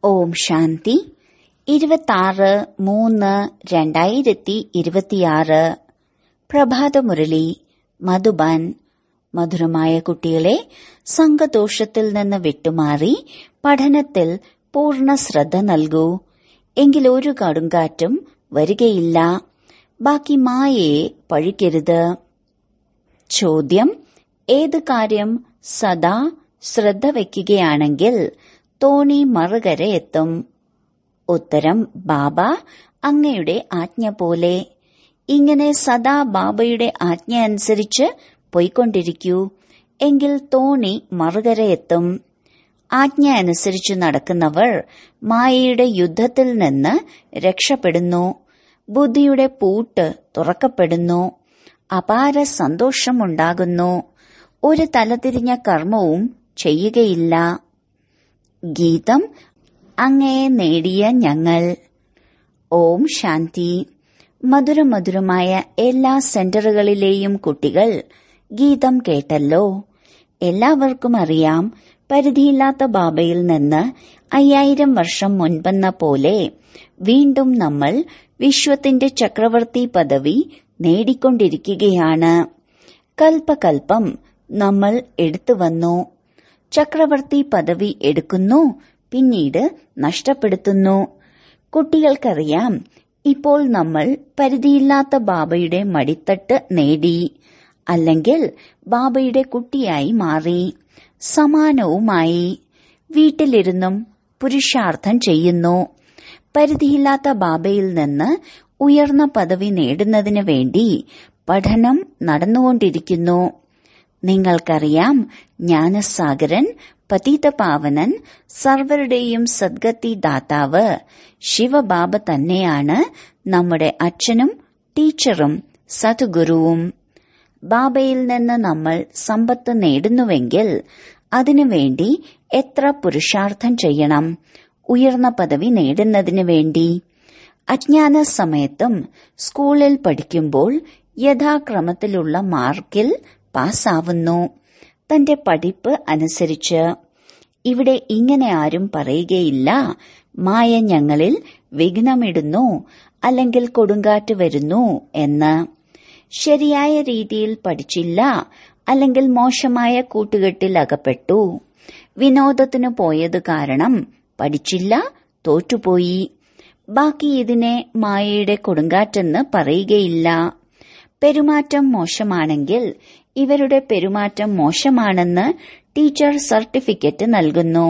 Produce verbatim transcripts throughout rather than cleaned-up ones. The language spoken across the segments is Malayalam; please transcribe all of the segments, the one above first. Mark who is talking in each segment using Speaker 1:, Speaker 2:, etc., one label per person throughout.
Speaker 1: ഓം ശാന്തി. ഇരുപത്തിയാറ് മൂന്ന് രണ്ടായിരത്തി ഇരുപത്തിയാറ് പ്രഭാതമുരളി മധുബൻ. മധുരമായ കുട്ടികളെ, സംഘദോഷത്തിൽ നിന്ന് വിട്ടുമാറി പഠനത്തിൽ പൂർണ്ണ ശ്രദ്ധ നൽകൂ. എങ്കിൽ ഒരു കടുങ്കാറ്റും വരികയില്ല. ബാക്കി മായയെ പഴിക്കരുത്. ചോദ്യം: ഏത് കാര്യം സദാ ശ്രദ്ധ വയ്ക്കുകയാണെങ്കിൽ തോണി മറുകര എത്തും? ഉത്തരം: ബാബ, അങ്ങയുടെ ആജ്ഞ പോലെ. ഇങ്ങനെ സദാ ബാബയുടെ ആജ്ഞ അനുസരിച്ച് പോയിക്കൊണ്ടിരിക്കൂ. എങ്കിൽ തോണി മറുകര എത്തും. ആജ്ഞ അനുസരിച്ച് നടക്കുന്നവർ മായയുടെ യുദ്ധത്തിൽ നിന്ന് രക്ഷപ്പെടുന്നു. ബുദ്ധിയുടെ പൂട്ട് തുറക്കപ്പെടുന്നു. അപാര സന്തോഷമുണ്ടാകുന്നു. ഒരു തലതിരിഞ്ഞ കർമ്മവും ചെയ്യുകയില്ല. ഗീതം: അങ്ങയെ നേടിയ ഞങ്ങൾ. ഓം ശാന്തി. മധുരമധുരമായ എല്ലാ സെന്ററുകളിലെയും കുട്ടികൾ ഗീതം കേട്ടല്ലോ. എല്ലാവർക്കും അറിയാം, പരിധിയില്ലാത്ത ബാബയിൽ നിന്ന് അയ്യായിരം വർഷം മുൻപെന്ന പോലെ വീണ്ടും നമ്മൾ വിശ്വത്തിന്റെ ചക്രവർത്തി പദവി നേടിക്കൊണ്ടിരിക്കുകയാണ്. കൽപ്പകൽപ്പം നമ്മൾ എടുത്തുവന്നു. ചക്രവർത്തി പദവി എടുക്കുന്നു, പിന്നീട് നഷ്ടപ്പെടുത്തുന്നു. കുട്ടികൾക്കറിയാം, ഇപ്പോൾ നമ്മൾ പരിധിയില്ലാത്ത ബാബയുടെ മടിത്തട്ട് നേടി, അല്ലെങ്കിൽ ബാബയുടെ കുട്ടിയായി മാറി. സമാനവുമായി വീട്ടിലിരുന്നും പുരുഷാർത്ഥം ചെയ്യുന്നു. പരിധിയില്ലാത്ത ബാബയിൽ നിന്ന് ഉയർന്ന പദവി നേടുന്നതിന് വേണ്ടി പഠനം നടന്നുകൊണ്ടിരിക്കുന്നു. നിങ്ങൾക്കറിയാം, ജ്ഞാനസാഗരൻ, പതിതപാവനൻ, സർവരുടെയും സദ്ഗതി ദാതാവ് ശിവബാബ തന്നെയാണ് നമ്മുടെ അച്ഛനും ടീച്ചറും സദ്ഗുരുവും. ബാബയിൽ നിന്ന് നമ്മൾ സമ്പത്ത് നേടുന്നുവെങ്കിൽ അതിനുവേണ്ടി എത്ര പുരുഷാർത്ഥം ചെയ്യണം, ഉയർന്ന പദവി നേടുന്നതിന് വേണ്ടി. അജ്ഞാന സമയത്തും സ്കൂളിൽ പഠിക്കുമ്പോൾ യഥാക്രമത്തിലുള്ള മാർക്കിൽ പാസ്സാവുന്നു, തന്റെ പഠിപ്പ് അനുസരിച്ച്. ഇവിടെ ഇങ്ങനെ ആരും പറയുകയില്ല, മായ ഞങ്ങളിൽ വിഘ്നമിടുന്നു, അല്ലെങ്കിൽ കൊടുങ്കാറ്റ് വരുന്നു എന്ന്. ശരിയായ രീതിയിൽ പഠിച്ചില്ല, അല്ലെങ്കിൽ മോശമായ കൂട്ടുകെട്ടിൽ അകപ്പെട്ടു. വിനോദത്തിനു പോയത് കാരണം പഠിച്ചില്ല, തോറ്റുപോയി. ബാക്കി ഇതിനെ മായയുടെ കൊടുങ്കാറ്റെന്ന് പറയുകയില്ല. പെരുമാറ്റം മോശമാണെങ്കിൽ ഇവരുടെ പെരുമാറ്റം മോശമാണെന്ന് ടീച്ചർ സർട്ടിഫിക്കറ്റ് നൽകുന്നു.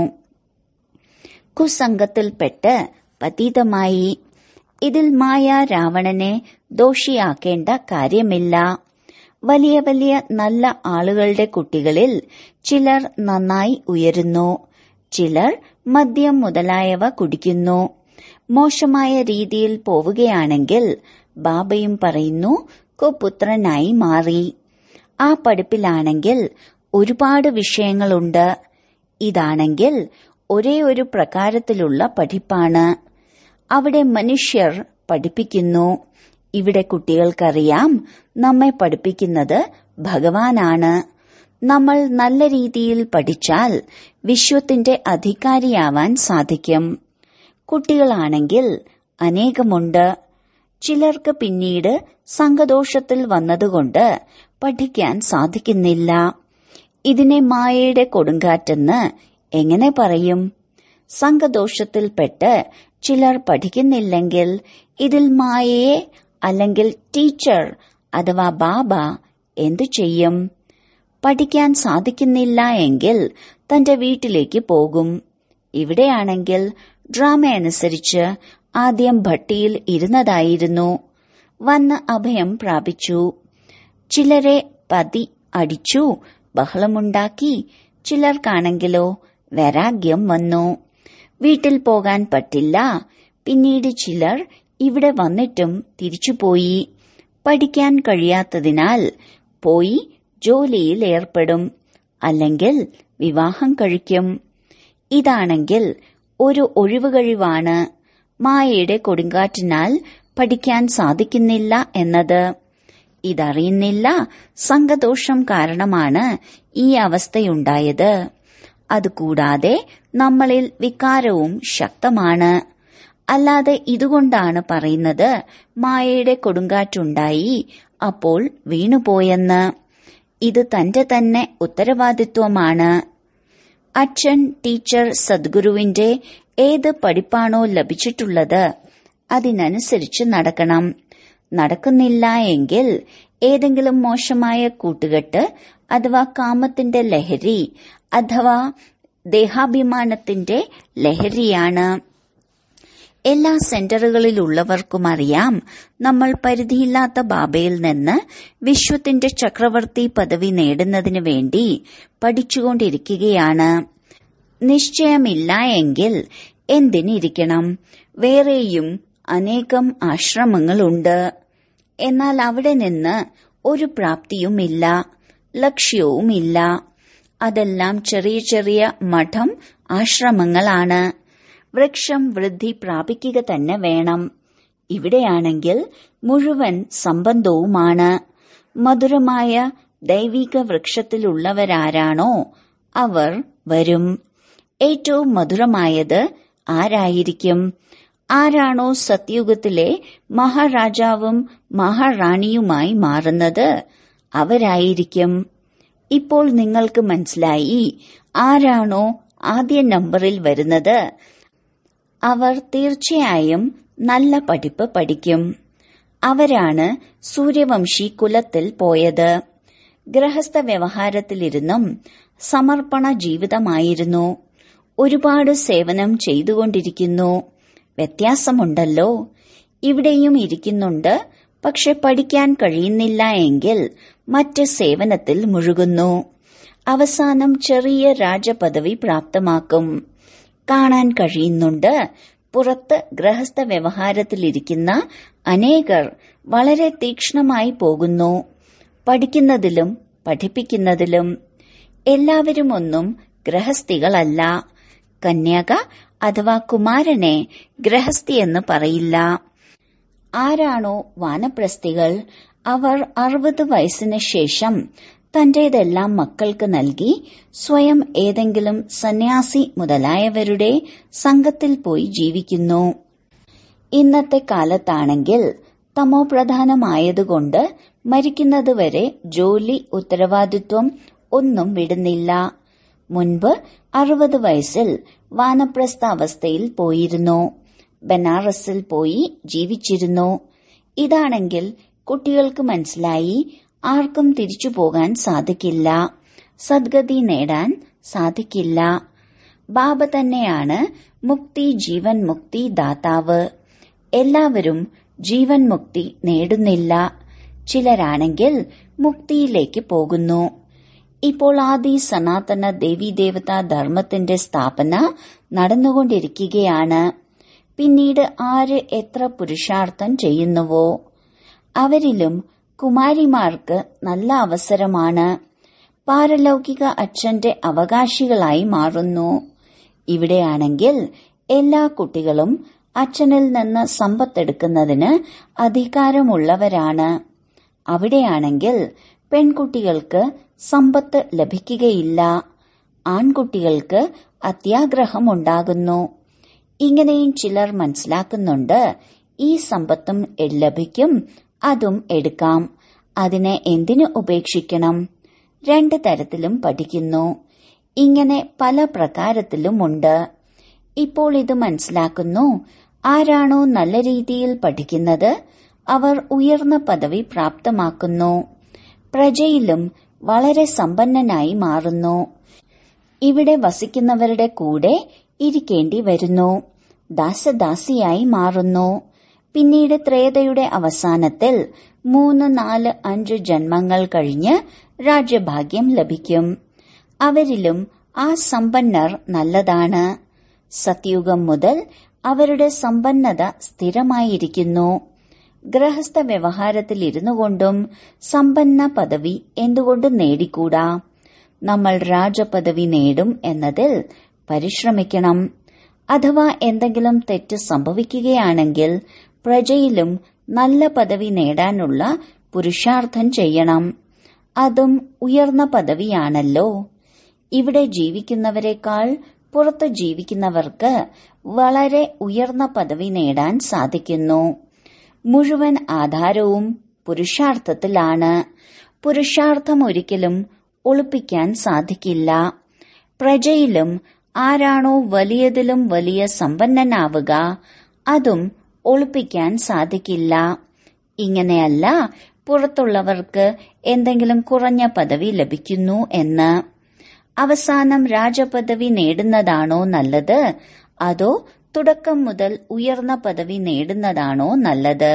Speaker 1: കുസംഗത്തിൽപ്പെട്ട് പതീതമായി. ഇതിൽ മായ രാവണനെ ദോഷിയാക്കേണ്ട കാര്യമില്ല. വലിയ വലിയ നല്ല ആളുകളുടെ കുട്ടികളിൽ ചിലർ നന്നായി ഉയരുന്നു, ചിലർ മദ്യം മുതലായവ കുടിക്കുന്നു. മോശമായ രീതിയിൽ പോവുകയാണെങ്കിൽ ബാബയും പറയുന്നു, കുപുത്രനായി മാറി. ആ പഠിപ്പിലാണെങ്കിൽ ഒരുപാട് വിഷയങ്ങളുണ്ട്. ഇതാണെങ്കിൽ ഒരേ ഒരു പ്രകാരത്തിലുള്ള പഠിപ്പാണ്. അവിടെ മനുഷ്യർ പഠിപ്പിക്കുന്നു. ഇവിടെ കുട്ടികൾക്കറിയാം, നമ്മെ പഠിപ്പിക്കുന്നത് ഭഗവാനാണ്. നമ്മൾ നല്ല രീതിയിൽ പഠിച്ചാൽ വിശ്വത്തിന്റെ അധികാരിയാവാൻ സാധിക്കും. കുട്ടികളാണെങ്കിൽ അനേകമുണ്ട്. ചിലർക്ക് പിന്നീട് സംഘദോഷത്തിൽ വന്നതുകൊണ്ട് പഠിക്കാൻ സാധിക്കുന്നില്ല. ഇതിനെ മായയുടെ കൊടുങ്കാറ്റെന്ന് എങ്ങനെ പറയും? സംഘദോഷത്തിൽപ്പെട്ട് ചിലർ പഠിക്കുന്നില്ലെങ്കിൽ ഇതിൽ മായയെ അല്ലെങ്കിൽ ടീച്ചർ അഥവാ ബാബ എന്തു ചെയ്യും? പഠിക്കാൻ സാധിക്കുന്നില്ല എങ്കിൽ തന്റെ വീട്ടിലേക്ക് പോകും. ഇവിടെയാണെങ്കിൽ ഡ്രാമ അനുസരിച്ച് ആദ്യം ഭട്ടിയിൽ ഇരുന്നതായിരുന്നു, വന്ന് അഭയം പ്രാപിച്ചു. ചിലരെ പതി അടിച്ചു, ബഹളമുണ്ടാക്കി. ചിലർക്കാണെങ്കിലോ വൈരാഗ്യം വന്നു. വീട്ടിൽ പോകാൻ പറ്റില്ല. പിന്നീട് ചിലർ ഇവിടെ വന്നിട്ടും തിരിച്ചുപോയി. പഠിക്കാൻ കഴിയാത്തതിനാൽ പോയി ജോലിയിൽ ഏർപ്പെടും, അല്ലെങ്കിൽ വിവാഹം കഴിക്കും. ഇതാണെങ്കിൽ ഒരു ഒഴിവുകഴിവാണ്. മായയുടെ കൊടുങ്കാറ്റിനാൽ പഠിക്കാൻ സാധിക്കുന്നില്ല എന്നത്. ഇതറിയുന്നില്ല. സംഘദോഷം കാരണമാണ് ഈ അവസ്ഥയുണ്ടായത്. അതുകൂടാതെ നമ്മളിൽ വികാരവും ശക്തമാണ്. അല്ലാതെ ഇതുകൊണ്ടാണ് പറയുന്നത് മായയുടെ കൊടുങ്കാറ്റുണ്ടായി അപ്പോൾ വീണുപോയെന്ന്. ഇത് തന്റെ തന്നെ ഉത്തരവാദിത്വമാണ്. അച്ഛൻ, ടീച്ചർ, സദ്ഗുരുവിന്റെ ഏത് പഠിപ്പാണോ ലഭിച്ചിട്ടുള്ളത് അതിനനുസരിച്ച് നടക്കണം. നടക്കുന്നില്ല എങ്കിൽ ഏതെങ്കിലും മോശമായ കൂട്ടുകെട്ട് അഥവാ കാമത്തിന്റെ ലഹരി അഥവാ ദേഹാഭിമാനത്തിന്റെ ലഹരിയാണ്. എല്ലാ സെന്ററുകളിലുള്ളവർക്കും അറിയാം, നമ്മൾ പരിധിയില്ലാത്ത ബാബയിൽ നിന്ന് വിശ്വത്തിന്റെ ചക്രവർത്തി പദവി നേടുന്നതിനു വേണ്ടി പഠിച്ചുകൊണ്ടിരിക്കുകയാണ്. നിശ്ചയമില്ല എങ്കിൽ എന്തിനിരിക്കണം? വേറെയും അനേകം ആശ്രമങ്ങളുണ്ട്. എന്നാൽ അവിടെ നിന്ന് ഒരു പ്രാപ്തിയുമില്ല, ലക്ഷ്യവുമില്ല. അതെല്ലാം ചെറിയ ചെറിയ മഠം ആശ്രമങ്ങളാണ്. വൃക്ഷം വൃദ്ധി പ്രാപിക്കുക തന്നെ വേണം. ഇവിടെയാണെങ്കിൽ മുഴുവൻ സംബന്ധവുമാണ്. മധുരമായ ദൈവിക വൃക്ഷത്തിലുള്ളവരാരാണോ അവർ വരും. ഏറ്റവും മധുരമായത് ആരായിരിക്കും? ആരാണോ സത്യുഗത്തിലെ മഹാരാജാവും മഹാറാണിയുമായി മാറുന്നത് അവരായിരിക്കും. ഇപ്പോൾ നിങ്ങൾക്ക് മനസ്സിലായി, ആരാണോ ആദ്യ നമ്പറിൽ വരുന്നത് അവർ തീർച്ചയായും നല്ല പഠിപ്പ് പഠിക്കും. അവരാണ് സൂര്യവംശി കുലത്തിൽ പോയത്. ഗൃഹസ്ഥ വ്യവഹാരത്തിലിരുന്നും സമർപ്പണ ജീവിതമായിരുന്നു. ഒരുപാട് സേവനം ചെയ്തുകൊണ്ടിരിക്കുന്നു. വ്യത്യാസമുണ്ടല്ലോ. ഇവിടെയും ഇരിക്കുന്നുണ്ട്, പക്ഷെ പഠിക്കാൻ കഴിയുന്നില്ല എങ്കിൽ മറ്റ് സേവനത്തിൽ മുഴുകുന്നു. അവസാനം ചെറിയ രാജപദവി പ്രാപ്തമാക്കും. കാണാൻ കഴിയുന്നുണ്ട്, പുറത്ത് ഗൃഹസ്ഥ വ്യവഹാരത്തിലിരിക്കുന്ന അനേകർ വളരെ തീക്ഷ്ണമായി പോകുന്നു, പഠിക്കുന്നതിലും പഠിപ്പിക്കുന്നതിലും. എല്ലാവരും ഒന്നും ഗൃഹസ്ഥികളല്ല. കന്യക അഥവാ കുമാരനെ ഗൃഹസ്ഥിയെന്ന് പറയില്ല. ആരാണോ വാനപ്രസ്ഥികൾ അവർ അറുപത് വയസ്സിന് ശേഷം തന്റേതെല്ലാം മക്കൾക്ക് നൽകി സ്വയം ഏതെങ്കിലും സന്യാസി മുതലായവരുടെ സംഘത്തിൽ പോയി ജീവിക്കുന്നു. ഇന്നത്തെ കാലത്താണെങ്കിൽ തമോപ്രധാനമായതുകൊണ്ട് മരിക്കുന്നതുവരെ ജോലി, ഉത്തരവാദിത്വം ഒന്നും വിടുന്നില്ല. മുൻപ് അറുപത് വയസ്സിൽ വാനപ്രസ്ഥ അവസ്ഥയിൽ പോയിരുന്നു. ബനാറസിൽ പോയി ജീവിച്ചിരുന്നു. ഇതാണെങ്കിൽ കുട്ടികൾക്ക് മനസ്സിലായി, ആർക്കും തിരിച്ചു പോകാൻ സാധിക്കില്ല, സദ്ഗതി നേടാൻ സാധിക്കില്ല. ബാബ തന്നെയാണ് മുക്തി, ജീവൻ മുക്തി ദാതാവ്. എല്ലാവരും ജീവൻ മുക്തി നേടുന്നില്ല. ചിലരാണെങ്കിൽ മുക്തിയിലേക്ക് പോകുന്നു. ഇപ്പോൾ ആദി സനാതന ദേവീദേവതാ ധർമ്മത്തിന്റെ സ്ഥാപന നടന്നുകൊണ്ടിരിക്കുകയാണ്. പിന്നീട് ആര് എത്ര പുരുഷാർത്ഥം ചെയ്യുന്നുവോ അവരിലും കുമാരിമാർക്ക് നല്ല അവസരമാണ്. പാരലൗകിക അച്ഛന്റെ അവകാശികളായി മാറുന്നു. ഇവിടെയാണെങ്കിൽ എല്ലാ കുട്ടികളും അച്ഛനിൽ നിന്ന് സമ്പത്തെടുക്കുന്നതിന് അധികാരമുള്ളവരാണ്. അവിടെയാണെങ്കിൽ പെൺകുട്ടികൾക്ക് സമ്പത്ത് ലഭിക്കുകയില്ല. ആൺകുട്ടികൾക്ക് അത്യാഗ്രഹമുണ്ടാകുന്നു. ഇങ്ങനെയും ചിലർ മനസ്സിലാക്കുന്നുണ്ട്, ഈ സമ്പത്തും ലഭിക്കും, അതും എടുക്കാം, അതിനെ എന്തിനു ഉപേക്ഷിക്കണം? രണ്ട് തരത്തിലും പഠിക്കുന്നു. ഇങ്ങനെ പല പ്രകാരത്തിലുമുണ്ട്. ഇപ്പോൾ ഇത് മനസ്സിലാക്കുന്നു, ആരാണോ നല്ല രീതിയിൽ പഠിക്കുന്നത് അവർ ഉയർന്ന പദവി പ്രാപ്തമാക്കുന്നു. പ്രജയിലും വളരെ സമ്പന്നനായി മാറുന്നു. ഇവിടെ വസിക്കുന്നവരുടെ കൂടെ ഇരിക്കേണ്ടി വരുന്നു. ദാസദാസിയായി മാറുന്നു. പിന്നീട് ത്രേതയുടെ അവസാനത്തിൽ മൂന്ന് നാല് അഞ്ച് ജന്മങ്ങൾ കഴിഞ്ഞ് രാജ്യഭാഗ്യം ലഭിക്കും. അവരിലും ആ സമ്പന്നർ നല്ലതാണ്. സത്യുഗം മുതൽ അവരുടെ സമ്പന്നത സ്ഥിരമായിരിക്കുന്നു. ഗൃഹസ്ഥ വ്യവഹാരത്തിലിരുന്നു കൊണ്ടും സമ്പന്ന പദവി എന്തുകൊണ്ട് നേടിക്കൂടാ? നമ്മൾ രാജപദവി നേടും എന്നതിൽ പരിശ്രമിക്കണം. അഥവാ എന്തെങ്കിലും തെറ്റ് സംഭവിക്കുകയാണെങ്കിൽ പ്രജയിലും നല്ല പദവി നേടാനുള്ള പുരുഷാർത്ഥം ചെയ്യണം. അതും ഉയർന്ന പദവിയാണല്ലോ. ഇവിടെ ജീവിക്കുന്നവരെക്കാൾ പുറത്തു ജീവിക്കുന്നവർക്ക് വളരെ ഉയർന്ന പദവി നേടാൻ സാധിക്കുന്നു. മുഴുവൻ ആധാരവും പുരുഷാർത്ഥത്തിലാണ്. പുരുഷാർത്ഥം ഒരിക്കലും ഒളിപ്പിക്കാൻ സാധിക്കില്ല. പ്രജയിലും ആരാണോ വലിയതിലും വലിയ സമ്പന്നനാവുക അതും ഒളിപ്പിക്കാൻ സാധിക്കില്ല. ഇങ്ങനെയല്ല പുറത്തുള്ളവർക്ക് എന്തെങ്കിലും കുറഞ്ഞ പദവി ലഭിക്കുന്നു എന്ന്. അവസാനം രാജപദവി നേടുന്നതാണോ നല്ലത്, അതോ തുടക്കം മുതൽ ഉയർന്ന പദവി നേടുന്നതാണോ നല്ലത്?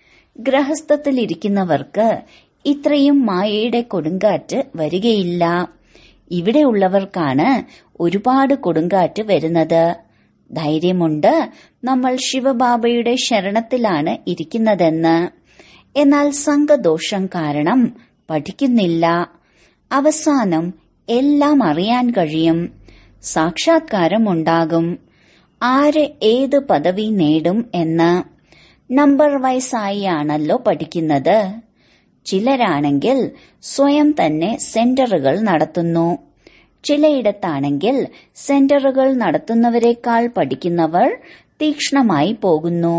Speaker 1: ഗൃഹസ്ഥത്തിലിരിക്കുന്നവർക്ക് ഇത്രയും മായയുടെ കൊടുങ്കാറ്റ് വരികയില്ല. ഇവിടെയുള്ളവർക്കാണ് ഒരുപാട് കൊടുങ്കാറ്റ് വരുന്നത്. ധൈര്യമുണ്ട്, നമ്മൾ ശിവബാബയുടെ ശരണത്തിലാണ് ഇരിക്കുന്നതെന്ന്. എന്നാൽ സംഘദോഷം കാരണം പഠിക്കുന്നില്ല. അവസാനം എല്ലാം അറിയാൻ കഴിയും. സാക്ഷാത്കാരമുണ്ടാകും. ആര് ഏത് പദവി നേടും എന്ന് നമ്പർ വൈസായി ആണല്ലോ പഠിക്കുന്നത്. ചിലരാണെങ്കിൽ സ്വയം തന്നെ സെന്ററുകൾ നടത്തുന്നു. ചിലയിടത്താണെങ്കിൽ സെന്ററുകൾ നടത്തുന്നവരെക്കാൾ പഠിക്കുന്നവർ തീക്ഷ്ണമായി പോകുന്നു.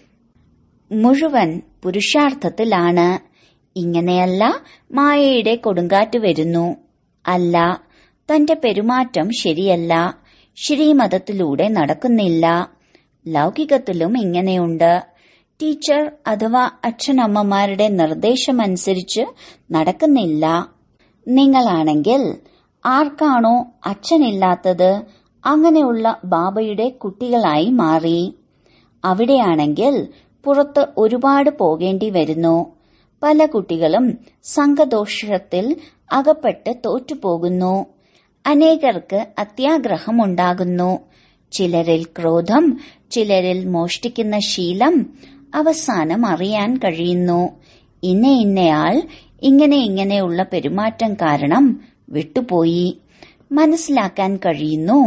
Speaker 1: മുഴുവൻ പുരുഷാർത്ഥത്തിലാണ്. ഇങ്ങനെയല്ല മായയുടെ കൊടുങ്കാറ്റ് വരുന്നു. അല്ല, തന്റെ പെരുമാറ്റം ശരിയല്ല, ശ്രീമതത്തിലൂടെ നടക്കുന്നില്ല. ലൗകികത്തിലും ഇങ്ങനെയുണ്ട്. ടീച്ചർ അഥവാ അച്ഛനമ്മമാരുടെ നിർദ്ദേശമനുസരിച്ച് നടക്കുന്നില്ല. നിങ്ങളാണെങ്കിൽ ആർക്കാണോ അച്ഛനില്ലാത്തത് അങ്ങനെയുള്ള ബാബയുടെ കുട്ടികളായി മാറി. അവിടെയാണെങ്കിൽ പുറത്ത് ഒരുപാട് പോകേണ്ടി വരുന്നു. പല കുട്ടികളും സംഘദോഷത്തിൽ അകപ്പെട്ട് തോറ്റുപോകുന്നു. അനേകർക്ക് അത്യാഗ്രഹമുണ്ടാകുന്നു. ചിലരിൽ ക്രോധം, ചിലരിൽ മോഷ്ടിക്കുന്ന ശീലം. അവസാനം അറിയാൻ കഴിയുന്നു, ഇന്ന ഇന്നയാൾ ഇങ്ങനെ ഇങ്ങനെയുള്ള പെരുമാറ്റം കാരണം വിട്ടുപോയി. മനസ്സിലാക്കാൻ കഴിയുന്നു,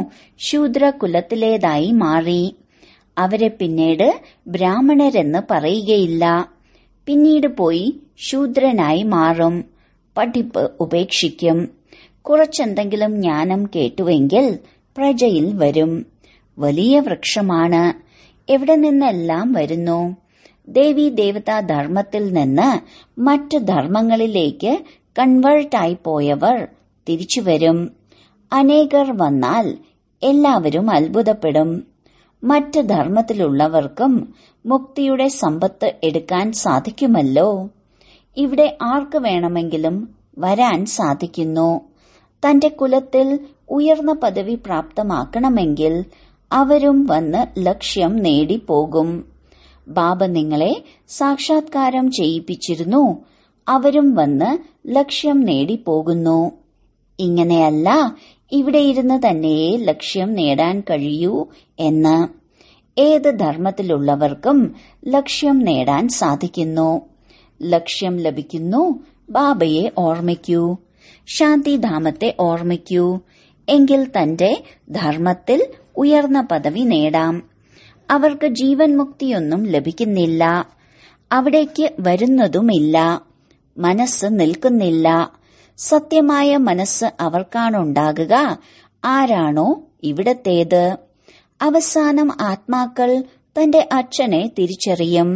Speaker 1: ശൂദ്രകുലത്തിലേതായി മാറി. അവരെ പിന്നീട് ബ്രാഹ്മണരെന്ന് പറയുകയില്ല. പിന്നീട് പോയി ശൂദ്രനായി മാറും. പഠിപ്പ് ഉപേക്ഷിക്കും. കുറച്ചെന്തെങ്കിലും ജ്ഞാനം കേട്ടുവെങ്കിൽ പ്രജയിൽ വരും. വലിയ വൃക്ഷമാണ്. എവിടെ നിന്നെല്ലാം വരുന്നു? ദേവി ദേവതാ ധർമ്മത്തിൽ നിന്ന് മറ്റ് ധർമ്മങ്ങളിലേക്ക് കൺവേർട്ടായി പോയവർ തിരിച്ചുവരും. അനേകർ വന്നാൽ എല്ലാവരും അത്ഭുതപ്പെടും. മറ്റ് ധർമ്മത്തിലുള്ളവർക്കും മുക്തിയുടെ സമ്പത്ത് എടുക്കാൻ സാധിക്കുമല്ലോ. ഇവിടെ ആർക്ക് വേണമെങ്കിലും വരാൻ സാധിക്കുന്നു. തന്റെ കുലത്തിൽ ഉയർന്ന പദവി പ്രാപ്തമാക്കണമെങ്കിൽ അവരും വന്ന് ലക്ഷ്യം നേടിപ്പോകും. ബാബ നിങ്ങളെ സാക്ഷാത്കാരം ചെയ്യിപ്പിച്ചിരുന്നു. അവരും വന്ന് ലക്ഷ്യം നേടിപ്പോകുന്നു. ഇങ്ങനെയല്ല ഇവിടെ ഇരുന്ന് തന്നെയേ ലക്ഷ്യം നേടാൻ കഴിയൂ എന്ന്. ഏത് ധർമ്മത്തിലുള്ളവർക്കും ലക്ഷ്യം നേടാൻ സാധിക്കുന്നു. ലക്ഷ്യം ലഭിക്കുന്നു. ബാബയെ ഓർമ്മിക്കൂ. ശാന്തിധാമത്തെ ഓർമ്മിക്കൂ. എങ്കിൽ തന്റെ ധർമ്മത്തിൽ ഉയർന്ന പദവി നേടാം. അവർക്ക് ജീവൻ മുക്തിയൊന്നും ലഭിക്കുന്നില്ല. അവിടേക്ക് വരുന്നതുമില്ല. മനസ്സ് നിൽക്കുന്നില്ല. സത്യമായ മനസ്സ് അവർക്കാണുണ്ടാകുക. ആരാണോ ഇവിടത്തേത്? അവസാനം ആത്മാക്കൾ തന്റെ അച്ഛനെ തിരിച്ചറിയും.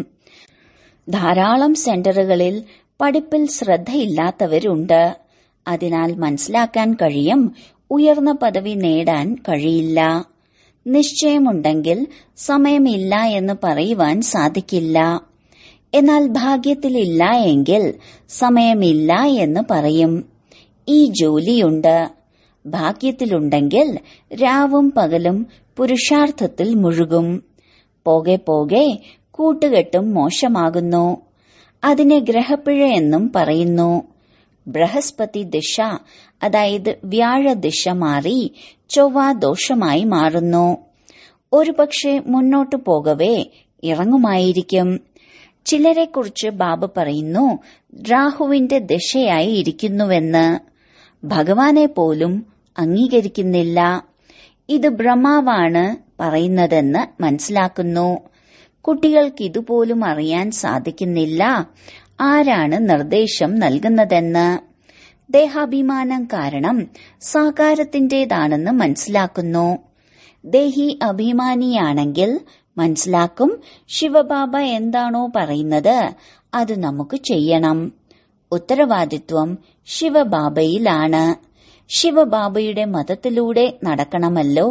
Speaker 1: ധാരാളം സെന്ററുകളിൽ പഠിപ്പിൽ ശ്രദ്ധയില്ലാത്തവരുണ്ട്. അതിനാൽ മനസ്സിലാക്കാൻ കഴിയും, ഉയർന്ന പദവി നേടാൻ കഴിയില്ല. നിശ്ചയമുണ്ടെങ്കിൽ സമയമില്ല എന്ന് പറയുവാൻ സാധിക്കില്ല. എന്നാൽ ഭാഗ്യത്തിലില്ല എങ്കിൽ സമയമില്ല എന്ന് പറയും. ഈ ജോലിയുണ്ട്. ഭാഗ്യത്തിലുണ്ടെങ്കിൽ രാവും പകലും പുരുഷാർത്ഥത്തിൽ മുഴുകും. പോകെ പോകെ കൂട്ടുകെട്ടും മോശമാകുന്നു. അതിനെ ഗ്രഹപ്പിഴയെന്നും പറയുന്നു. ബൃഹസ്പതി ദിശ, അതായത് വ്യാഴദിശ മാറി ചൊവ്വ ദോഷമായി മാറുന്നു. ഒരുപക്ഷെ മുന്നോട്ടു പോകവേ ഇറങ്ങുമായിരിക്കും. ചിലരെക്കുറിച്ച് ബാബ പറയുന്നു, രാഹുവിന്റെ ദിശയായി ഇരിക്കുന്നുവെന്ന്. ഭഗവാനെ പോലും അംഗീകരിക്കുന്നില്ല. ഇത് ബ്രഹ്മാവാണ് പറയുന്നതെന്ന് മനസ്സിലാക്കുന്നു. കുട്ടികൾക്കിതുപോലും അറിയാൻ സാധിക്കുന്നില്ല ആരാണ് നിർദ്ദേശം നൽകുന്നതെന്ന്. ദേഹാഭിമാനം കാരണം സാകാരത്തിന്റേതാണെന്ന് മനസ്സിലാക്കുന്നു. ദേഹി അഭിമാനിയാണെങ്കിൽ മനസ്സിലാക്കും ശിവബാബ എന്താണോ പറയുന്നത് അത് നമുക്ക് ചെയ്യണം. ഉത്തരവാദിത്വം ശിവബാബയിലാണ്. ശിവബാബയുടെ മതത്തിലൂടെ നടക്കണമല്ലോ.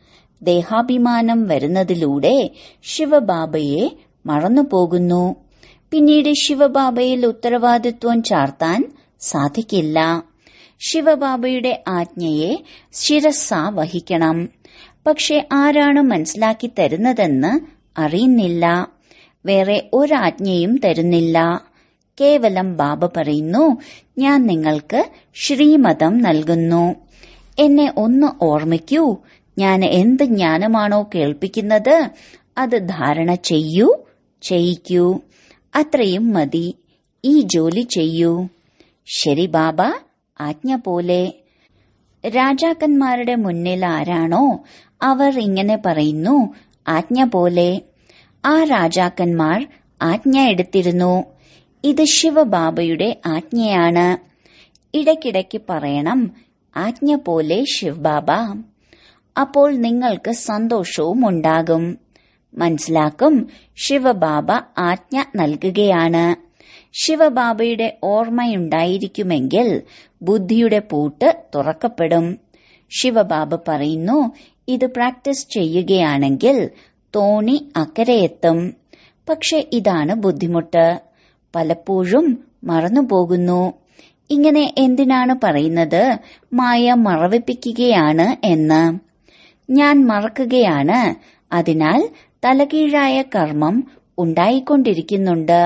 Speaker 1: ദേഹാഭിമാനം വരുന്നതിലൂടെ ശിവബാബയെ മറന്നുപോകുന്നു. പിന്നീട് ശിവബാബയിൽ ഉത്തരവാദിത്വം ചാർത്താൻ സാധിക്കില്ല. ശിവബാബയുടെ ആജ്ഞയെ ശിരസ്സാ വഹിക്കണം. പക്ഷെ ആരാണ് മനസ്സിലാക്കി തരുന്നതെന്ന് അറിയുന്നില്ല. വേറെ ഒരാജ്ഞയും തരുന്നില്ല. കേവലം ബാബ പറയുന്നു, ഞാൻ നിങ്ങൾക്ക് ശ്രീമതം നൽകുന്നു. എന്നെ ഒന്ന് ഓർമ്മിക്കൂ. ഞാൻ എന്ത് ജ്ഞാനമാണോ കേൾപ്പിക്കുന്നത് അത് ധാരണ ചെയ്യൂ, ചെയ്യിക്കൂ. അത്രയും മതി. ഈ ജോലി ചെയ്യൂ. ശരി ബാബ, ആജ്ഞ പോലെ. രാജാക്കന്മാരുടെ മുന്നിൽ ആരാണോ അവർ ഇങ്ങനെ പറയുന്നു, ആജ്ഞ പോലെ. ആ രാജാക്കന്മാർ ആജ്ഞ എടുത്തിരുന്നു. ഇത് ശിവബാബയുടെ ആജ്ഞയാണ്. ഇടയ്ക്കിടയ്ക്ക് പറയണം, ആജ്ഞ പോലെ ശിവബാബ. അപ്പോൾ നിങ്ങൾക്ക് സന്തോഷവും ഉണ്ടാകും. മനസ്സിലാക്കും, ശിവബാബ ആജ്ഞ നൽകുകയാണ്. ശിവബാബയുടെ ഓർമ്മയുണ്ടായിരിക്കുമെങ്കിൽ ബുദ്ധിയുടെ പൂട്ട് തുറക്കപ്പെടും. ശിവബാബ പറയുന്നു, ഇത് പ്രാക്ടീസ് ചെയ്യുകയാണെങ്കിൽ തോണി അക്കരയെത്തും. പക്ഷെ ഇതാണ് ബുദ്ധിമുട്ട്. പലപ്പോഴും മറന്നുപോകുന്നു. ഇങ്ങനെ എന്തിനാണ് പറയുന്നത്, മായ മറവിപ്പിക്കുകയാണ് എന്ന്. ഞാൻ മറക്കുകയാണ്. അതിനാൽ തലകീഴായ കർമ്മം ഉണ്ടായിക്കൊണ്ടിരിക്കുന്നുണ്ട്.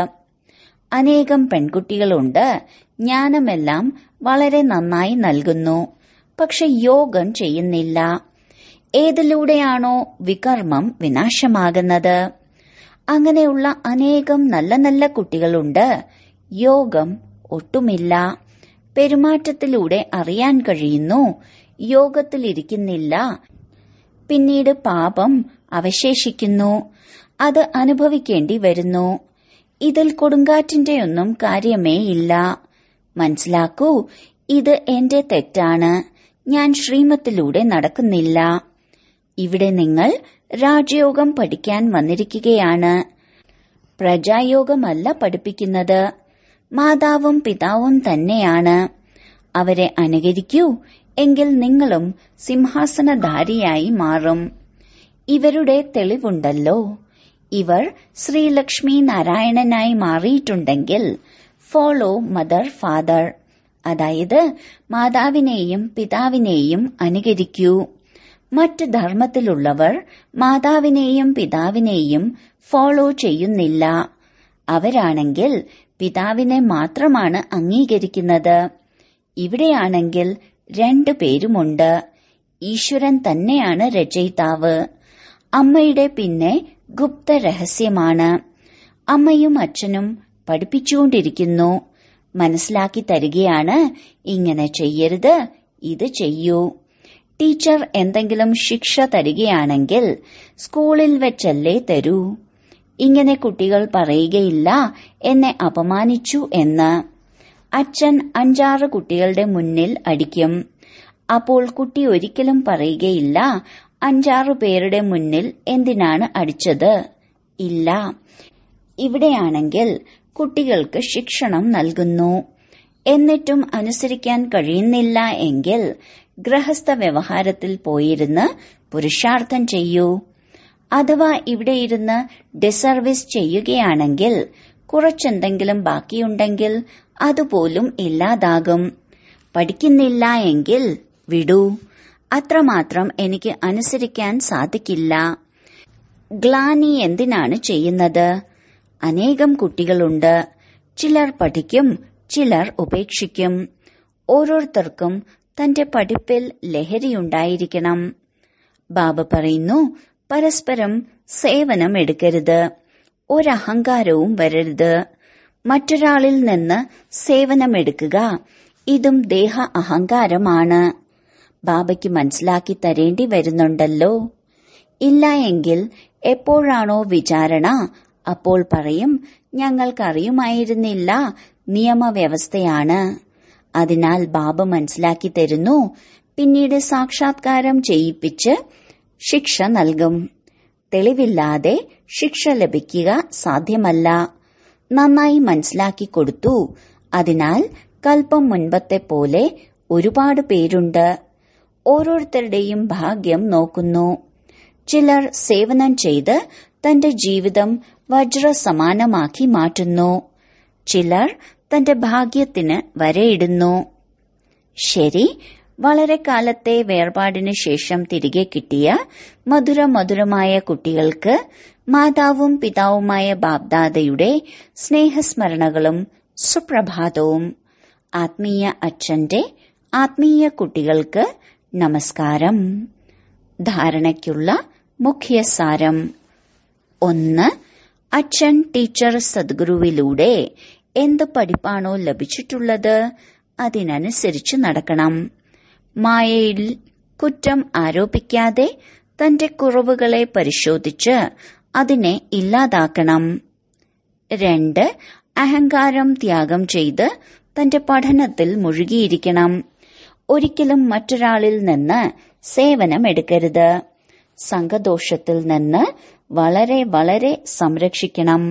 Speaker 1: അനേകം പെൺകുട്ടികളുണ്ട്. ജ്ഞാനമെല്ലാം വളരെ നന്നായി നൽകുന്നു. പക്ഷെ യോഗം ചെയ്യുന്നില്ല. ഏതിലൂടെയാണോ വികർമ്മം വിനാശമാകുന്നത്. അങ്ങനെയുള്ള അനേകം നല്ല നല്ല കുട്ടികളുണ്ട്. യോഗം ഒട്ടുമില്ല. പെരുമാറ്റത്തിലൂടെ അറിയാൻ കഴിയുന്നു യോഗത്തിലിരിക്കുന്നില്ല. പിന്നീട് പാപം അവശേഷിക്കുന്നു. അത് അനുഭവിക്കേണ്ടി വരുന്നു. ഇതിൽ കൊടുങ്കാറ്റിന്റെയൊന്നും കാര്യമേ ഇല്ല. മനസ്സിലാക്കൂ, ഇത് എന്റെ തെറ്റാണ്. ഞാൻ ശ്രീമത്തിലൂടെ നടക്കുന്നില്ല. ഇവിടെ നിങ്ങൾ രാജയോഗം പഠിക്കാൻ വന്നിരിക്കുകയാണ്. പ്രജായോഗമല്ല പഠിപ്പിക്കുന്നത്. മാതാവും പിതാവും തന്നെയാണ്. അവരെ അനുകരിക്കൂ, എങ്കിൽ നിങ്ങളും സിംഹാസനധാരിയായി മാറും. ഇവരുടെ തെളിവുണ്ടല്ലോ. ഇവർ ശ്രീലക്ഷ്മി നാരായണനായി മാറിയിട്ടുണ്ടെങ്കിൽ ഫോളോ മദർ ഫാദർ, അതായത് മാതാവിനെയും പിതാവിനെയും അനുകരിക്കൂ. മറ്റ് ധർമ്മത്തിലുള്ളവർ മാതാവിനെയും പിതാവിനെയും ഫോളോ ചെയ്യുന്നില്ല. അവരാണെങ്കിൽ പിതാവിനെ മാത്രമാണ് അംഗീകരിക്കുന്നത്. ഇവിടെയാണെങ്കിൽ രണ്ടു പേരുമുണ്ട്. ഈശ്വരൻ തന്നെയാണ് രചയിതാവ്. അമ്മയുടെ പിന്നെ ഗുപ്ത രഹസ്യമാണ്. അമ്മയും അച്ഛനും പഠിപ്പിച്ചുകൊണ്ടിരിക്കുന്നു. മനസ്സിലാക്കി തരികയാണ്, ഇങ്ങനെ ചെയ്യരുത്, ഇത് ചെയ്യൂ. ടീച്ചർ എന്തെങ്കിലും ശിക്ഷ തരികയാണെങ്കിൽ സ്കൂളിൽ വെച്ചല്ലേ തരൂ. ഇങ്ങനെ കുട്ടികൾ പറയുകയില്ല, എന്നെ അപമാനിച്ചു എന്ന്. അച്ഛൻ അഞ്ചാറ് കുട്ടികളുടെ മുന്നിൽ അടിക്കും. അപ്പോൾ കുട്ടി ഒരിക്കലും പറയുകയില്ല, അഞ്ചാറു പേരുടെ മുന്നിൽ എന്തിനാണ് അടിച്ചത്. ഇല്ല. ഇവിടെയാണെങ്കിൽ കുട്ടികൾക്ക് ശിക്ഷണം നൽകുന്നു. എന്നിട്ടും അനുസരിക്കാൻ കഴിയുന്നില്ല എങ്കിൽ ഗൃഹസ്ഥ വ്യവഹാരത്തിൽ പോയിരുന്ന് പുരുഷാർത്ഥം ചെയ്യൂ. അഥവാ ഇവിടെ ഇരുന്ന് ഡിസർവീസ് ചെയ്യുകയാണെങ്കിൽ കുറച്ചെന്തെങ്കിലും ബാക്കിയുണ്ടെങ്കിൽ അതുപോലും ഇല്ലാതാകും. പഠിക്കുന്നില്ല എങ്കിൽ വിടൂ. അത്രമാത്രം എനിക്ക് അനുസരിക്കാൻ സാധിക്കില്ല. ഗ്ലാനി എന്തിനാണ് ചെയ്യുന്നത്? അനേകം കുട്ടികളുണ്ട്. ചിലർ പഠിക്കും, ചിലർ ഉപേക്ഷിക്കും. ഓരോരുത്തർക്കും തന്റെ പഠിപ്പിൽ ലഹരിയുണ്ടായിരിക്കണം. ബാബ പറയുന്നു, പരസ്പരം സേവനം എടുക്കരുത്. ഒരഹങ്കാരവും വരരുത്. മറ്റൊരാളിൽ നിന്ന് സേവനമെടുക്കുക, ഇതും ദേഹ അഹങ്കാരമാണ്. ബാബയ്ക്ക് മനസ്സിലാക്കി തരേണ്ടി വരുന്നുണ്ടല്ലോ. ഇല്ല എങ്കിൽ എപ്പോഴാണോ വിചാരണ, അപ്പോൾ പറയും, ഞങ്ങൾക്കറിയുമായിരുന്നില്ല, നിയമവ്യവസ്ഥയാണ്. അതിനാൽ ബാബ മനസ്സിലാക്കി തരുന്നു. പിന്നീട് സാക്ഷാത്കാരം ചെയ്യിപ്പിച്ച് ശിക്ഷ നൽകും. തെളിവില്ലാതെ ശിക്ഷ ലഭിക്കുക സാധ്യമല്ല. നന്നായി മനസ്സിലാക്കി കൊടുത്തു. അതിനാൽ കൽപ്പം മുൻപത്തെ പോലെ ഒരുപാട് പേരുണ്ട്. ഓരോരുത്തരുടെയും ഭാഗ്യം നോക്കുന്നു. ചിലർ സേവനം ചെയ്ത് തന്റെ ജീവിതം വജ്രസമാനമാക്കി മാറ്റുന്നു. ചിലർ തന്റെ ഭാഗ്യത്തിന് വരയിടുന്നു. ശരി, വളരെ കാലത്തെ വേർപാടിനു ശേഷം തിരികെ കിട്ടിയ മധുര മധുരമായ കുട്ടികൾക്ക് മാതാവും പിതാവുമായ ബാബ്ദാദയുടെ സ്നേഹസ്മരണകളും സുപ്രഭാതവും. ആത്മീയ അച്ഛന്റെ ആത്മീയ കുട്ടികൾക്ക് നമസ്കാരം. ധാരണയ്ക്കുള്ള മുഖ്യസാരം. ഒന്ന്, അച്ഛൻ ടീച്ചർ സദ്ഗുരുവിലൂടെ എന്ത് പഠിപ്പാണോ ലഭിച്ചിട്ടുള്ളത് അതിനനുസരിച്ച് നടക്കണം. മായയിൽ കുറ്റം ആരോപിക്കാതെ തന്റെ കുറവുകളെ പരിശോധിച്ച് അതിനെ ഇല്ലാതാക്കണം. രണ്ട്, അഹങ്കാരം ത്യാഗം ചെയ്ത് തന്റെ പഠനത്തിൽ മുഴുകിയിരിക്കണം. ഒരിക്കലും മറ്റൊരാളിൽ നിന്ന് സേവനമെടുക്കരുത്. സംഘദോഷത്തിൽ നിന്ന് വളരെ വളരെ സംരക്ഷിക്കണം.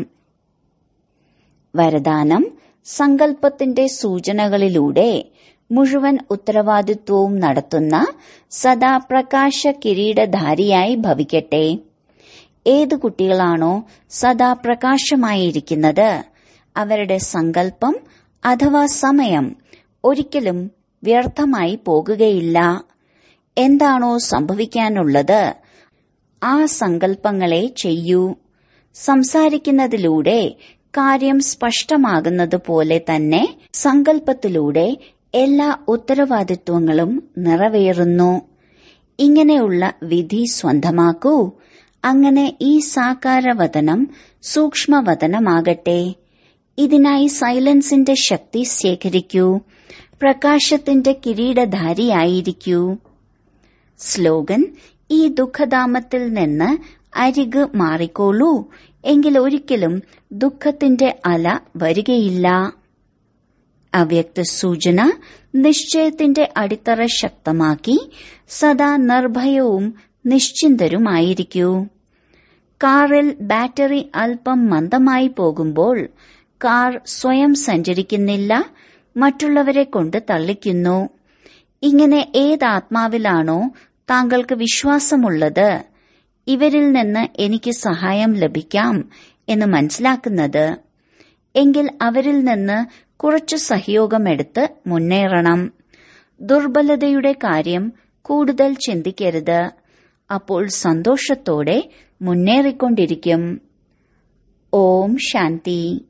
Speaker 1: വരദാനം: സങ്കല്പത്തിന്റെ സൂചനകളിലൂടെ മുഴുവൻ ഉത്തരവാദിത്വവും നടത്തുന്ന സദാ പ്രകാശ കിരീടധാരിയായി ഭവിക്കട്ടെ. ഏതു കുട്ടികളാണോ സദാ പ്രകാശമായിരിക്കുന്നത് അവരുടെ സങ്കല്പം അഥവാ സമയം ഒരിക്കലും വ്യർത്ഥമായി പോകുകയില്ല. എന്താണോ സംഭവിക്കാനുള്ളത് ആ സങ്കല്പങ്ങളെ ചെയ്യൂ. സംസാരിക്കുന്നതിലൂടെ കാര്യം സ്പഷ്ടമാകുന്നത് പോലെ തന്നെ സങ്കല്പത്തിലൂടെ എല്ലാ ഉത്തരവാദിത്വങ്ങളും നിറവേറുന്നു. ഇങ്ങനെയുള്ള വിധി സ്വന്തമാക്കൂ. അങ്ങനെ ഈ സാകാരവതനം സൂക്ഷ്മവതനമാകട്ടെ. ഇതിനായി സൈലൻസിന്റെ ശക്തി ശേഖരിക്കൂ. പ്രകാശത്തിന്റെ കിരീടധാരിയായിരിക്കൂ. സ്ലോഗൻ: ഈ ദുഃഖധാമത്തിൽ നിന്ന് അരികു മാറിക്കോളൂ, എങ്കിൽ ഒരിക്കലും ദുഃഖത്തിന്റെ അല വരികയില്ല. അവ്യക്ത സൂചന: നിശ്ചയത്തിന്റെ അടിത്തറ ശക്തമാക്കി സദാ നിർഭയവും നിശ്ചിന്തരുമായിരിക്കൂ. കാറിൽ ബാറ്ററി അല്പം മന്ദമായി പോകുമ്പോൾ കാർ സ്വയം സഞ്ചരിക്കുന്നില്ല, മറ്റുള്ളവരെ കൊണ്ട് തള്ളിക്കുന്നു. ഇങ്ങനെ ഏതാത്മാവിലാണോ താങ്കൾക്ക് വിശ്വാസമുള്ളത് ഇവരിൽ നിന്ന് എനിക്ക് സഹായം ലഭിക്കാം എന്ന് മനസ്സിലാക്കുന്നത്, എങ്കിൽ അവരിൽ നിന്ന് കുറച്ചു സഹയോഗമെടുത്ത് മുന്നേറണം. ദുർബലതയുടെ കാര്യം കൂടുതൽ ചിന്തിക്കരുത്. അപ്പോൾ സന്തോഷത്തോടെ മുന്നേറിക്കൊണ്ടിരിക്കും. ഓം ശാന്തി.